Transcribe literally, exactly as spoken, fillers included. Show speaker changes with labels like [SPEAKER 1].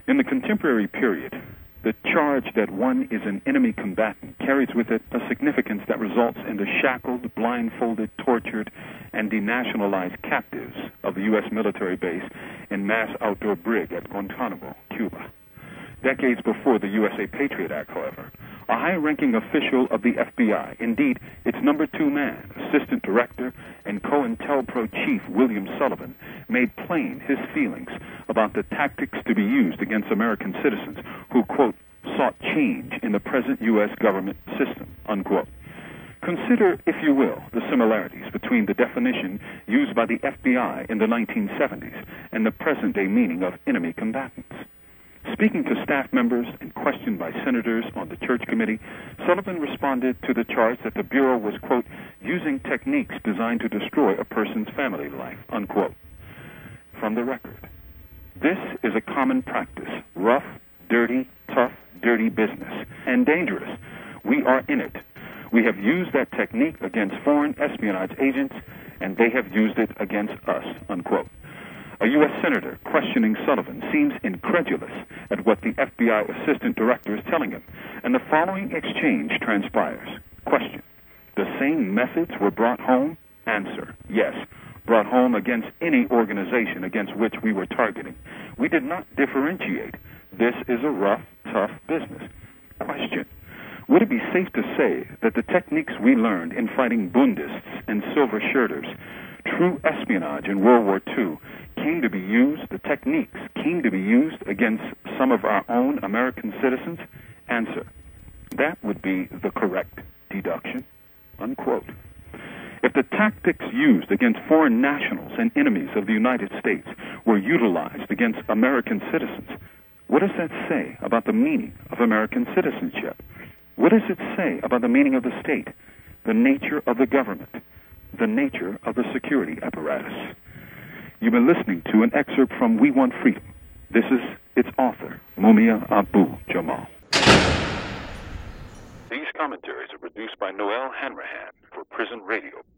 [SPEAKER 1] In the contemporary period, the charge that one is an enemy combatant carries with it a significance that results in the shackled, blindfolded, tortured, and denationalized captives of the U S military base in mass outdoor brig at Guantanamo, Cuba. Decades before the U S A Patriot Act, however, a high-ranking official of the F B I, indeed its number two man, Assistant Director and COINTELPRO Chief William Sullivan, made plain his feelings about the tactics to be used against American citizens who, quote, sought change in the present U S government system, unquote. Consider, if you will, the similarities between the definition used by the F B I in the nineteen seventies and the present-day meaning of enemy combatants. Speaking to staff members and questioned by senators on the Church Committee, Sullivan responded to the charge that the Bureau was, quote, using techniques designed to destroy a person's family life, unquote. From the record, this is a common practice, rough, dirty, tough, dirty business, and dangerous. We are in it. We have used that technique against foreign espionage agents, and they have used it against us, unquote. A U S senator questioning Sullivan seems incredulous at what the F B I assistant director is telling him, and the following exchange transpires. Question: the same methods were brought home? Answer: yes, brought home against any organization against which we were targeting. We did not differentiate. This is a rough, tough business. Question: would it be safe to say that the techniques we learned in fighting Bundists and silver shirters, true espionage in World War Two, came to be used, the techniques came to be used against some of our own American citizens? Answer: that would be the correct deduction, unquote. If the tactics used against foreign nationals and enemies of the United States were utilized against American citizens, what does that say about the meaning of American citizenship? What does it say about the meaning of the state, the nature of the government, the nature of the security apparatus? You've been listening to an excerpt from We Want Freedom. This is its author, Mumia Abu-Jamal. These commentaries are produced by Noel Hanrahan for Prison Radio.